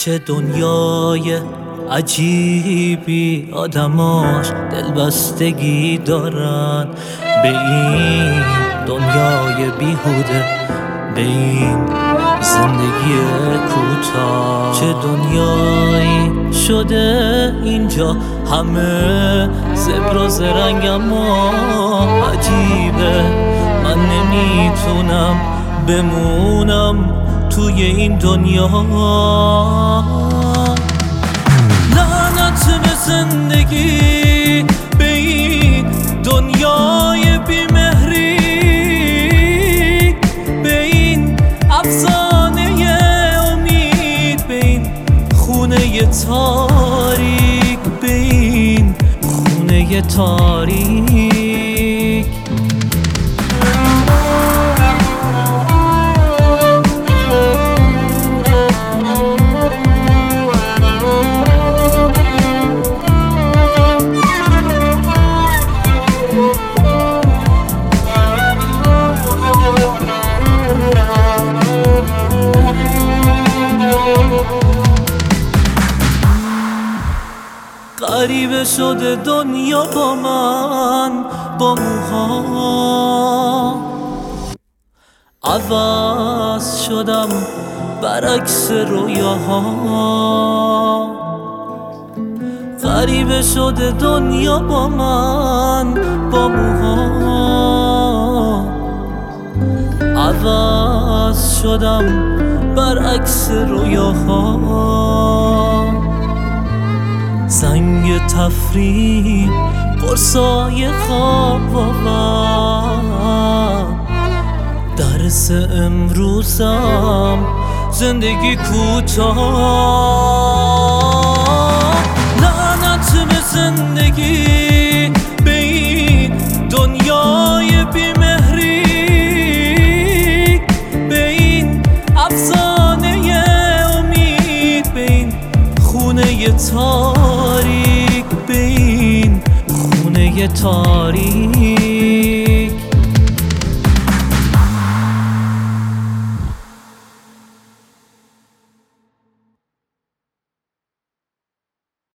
چه دنیای عجیبی، آدماش دلبستگی دارن به این دنیای بیهوده، به این زندگی کوتاه. چه دنیایی شده اینجا، همه زبر و زرنگ اما عجیبه. من نمیتونم بمونم توی این دنیا. لعنت به زندگی، به این دنیای بیمهری، به این افسانه امید، به این خونه تاریک، به این خونه تاریک. غریبه شده دنیا با من، با موها عوض شدم برعکس رویاها. غریبه شده دنیا با من، با موها عوض شدم برعکس رویاها. زنگ تفریح قرصای خواب آورد، درس امروزم زندگی کوتاه. لعنت به زندگی، به این دنیای بیمهری، به این افسانه امید، به این خونه تاریک، به این خونه تاریک.